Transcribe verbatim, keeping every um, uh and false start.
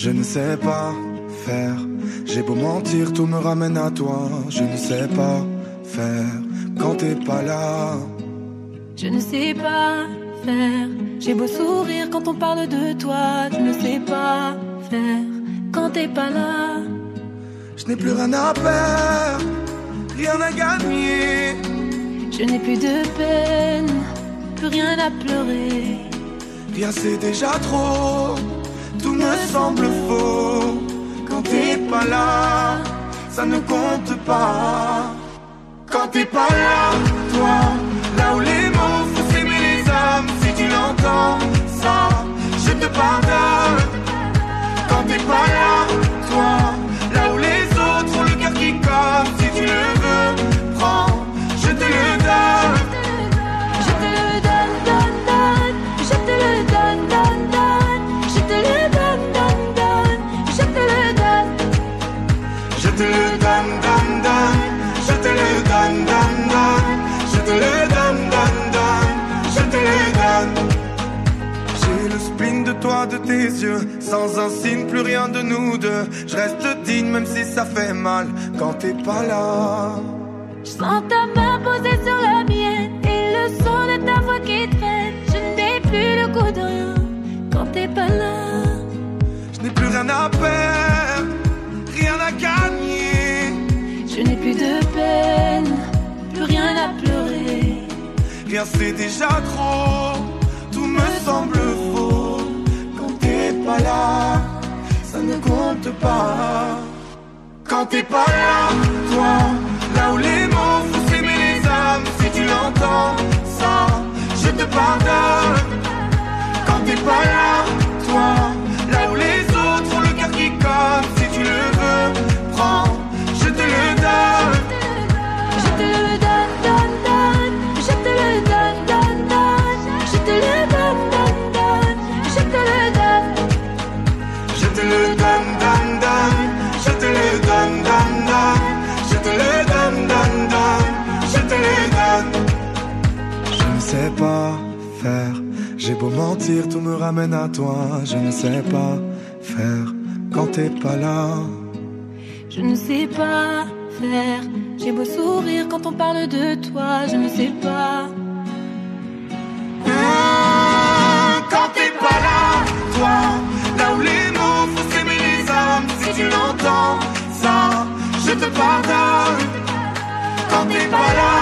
Je ne sais pas faire. J'ai beau mentir, tout me ramène à toi. Je ne sais pas faire quand t'es pas là. Je ne sais pas faire. J'ai beau sourire quand on parle de toi. Je ne sais pas faire quand t'es pas là. Je n'ai plus rien à perdre, rien à gagner. Je n'ai plus de peine, plus rien à pleurer. Rien c'est déjà trop, tout me semble faux. Quand t'es pas là, ça ne compte pas. Quand t'es pas là, toi, là où les mots font s'aimer les âmes. Si tu l'entends, ça, je te pardonne. Quand t'es pas là, toi, là où les autres ont le cœur qui colle. Si tu le veux, prends, je te le donne. Je te le donne, donne, donne. Je te le donne, donne, donne. Je te le donne, donne, donne. Je te le donne. Je te le donne, donne, donne. Je te le donne, donne, donne. Je te le donne, donne, donne. Je te le donne. J'ai le spleen de toi, de tes yeux. Sans un signe, plus rien de nous deux. Je reste digne même si ça fait mal quand t'es pas là. Je sens ta main posée sur la mienne et le son de ta voix qui traîne. Je n'ai plus le goût de rien quand t'es pas là. Je n'ai plus rien à perdre, rien à gagner. Je n'ai plus de peine, plus rien à pleurer. Rien c'est déjà trop, tout me semble faux. Quand t'es pas là, ça ne compte pas. Quand t'es pas là, toi, là où les mots font s'aimer les âmes. Si tu l'entends, ça, je te pardonne. Quand t'es pas là, toi, là où les autres ont le cœur qui colle. Si tu le veux, prends, je te le donne. Je te le donne, donne, donne. Je te le donne, donne, donne. Je te le donne, donne, donne. Je te le donne. Je te le donne, donne, donne. Je te le donne, donne, donne. Je te le donne, donne, donne. Je te le donne. Je ne sais pas faire. J'ai beau mentir, tout me ramène à toi. Je ne sais pas faire quand t'es pas là. Je ne sais pas faire. J'ai beau sourire quand on parle de toi. Je ne sais pas. Mmh, quand t'es pas là, toi, là où les mots font s'aimer les âmes. Si tu l'entends, ça, je te pardonne. Quand t'es pas là,